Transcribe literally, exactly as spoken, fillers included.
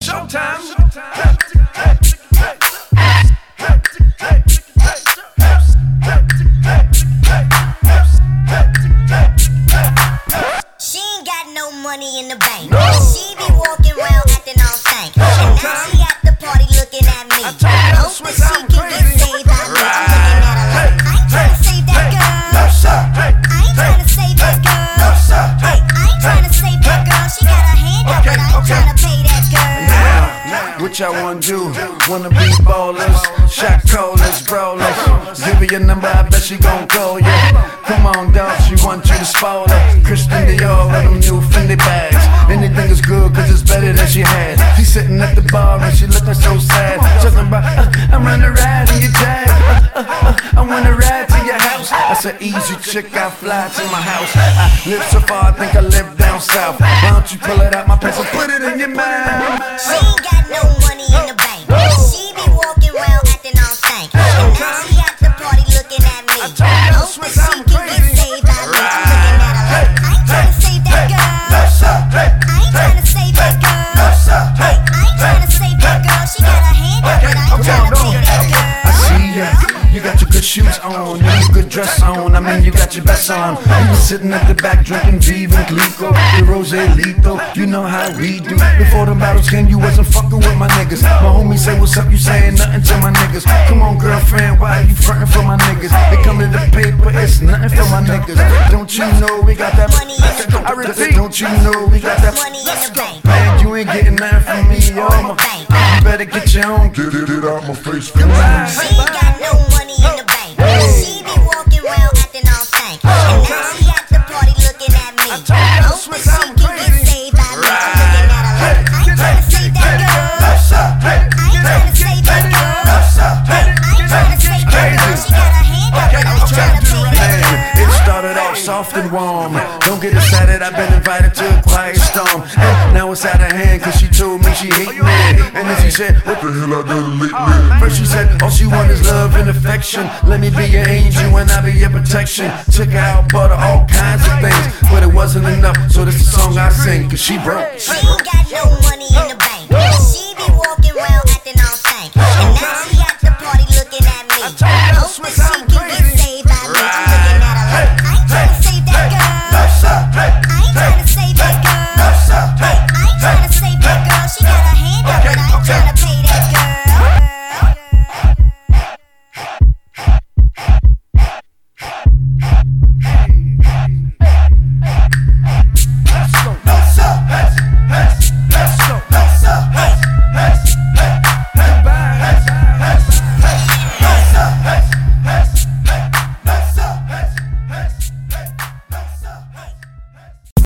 Showtime. She ain't got no money in the bank. No. She be walking around acting all stank. And now she at the party looking at me. I hope that she can get saved by me. I'm looking at her like, I ain't tryna save that girl. No, sir. I ain't tryna save that girl. No, sir. Hey, I ain't tryna save that girl. She got her hand up, but I ain't tryna pay that girl. Now, what y'all wanna do? Wanna be ballers, shot callers, brawlers. Give her your number, I bet she gon' call you. Come on, dog, she want you to spoil her. Christian Dior with them new Fendi bags. Anything is good, cause it's better than she had. She sitting at the bar and she looking so sad. Talking about, uh, I'm gonna ride in your jag. Uh, uh, uh, I wanna ride to your house. I said, easy chick, I fly to my house. I live so far, I think I live down south. Why don't you pull it out my pants and put it in your mouth? She ain't got no money in the bank. She be walking around acting all stank. And now she at the party looking at me. Hope that she can get saved by me. I'm looking at her like, I ain't tryna save that girl. No, sir. I ain't tryna save that girl. No, sir. Hey, I ain't tryna save that girl. She got her hand up, but I ain't tryna pay that girl. I see ya. You got your good shoes on, you got your good dress on. I mean, you got your best on. You sitting at the back drinking Viva Glico, the Rose Lito. You know how we do. Before the battles came, you wasn't fucking with my niggas. My homies say, what's up? You saying nothing to my niggas. Come on, girlfriend, why you frontin' for my niggas? They come to the paper, it's nothing for my niggas. Don't you know we got that money in the bank? I repeat, don't you know we got that Money in the bank. man? You ain't getting nothing from me, yo. You better get your own. Get it, it out my face. She ain't got no money in the bank. She be walking around acting all stank. And now she at the party looking at me. Hope that she can get saved by me. I'm looking at her like, I ain't tryna save that girl. No, sir. I ain't tryna save that girl. No, sir. Hey, I ain't tryna save that girl. She got her hand up, but I ain't tryna pay that It girl. started off soft and warm. Don't get excited, I've been invited to a quiet storm. And now it's out of hand, cause she told me she hate me. And then she said, what The hell I done lately? First she said, all she want is love and affection. Let me be your angel and I'll be your protection. Took her out, bought her all kinds of things, but it wasn't enough, so this is the song I sing, cause she broke. She ain't got no money in the bank.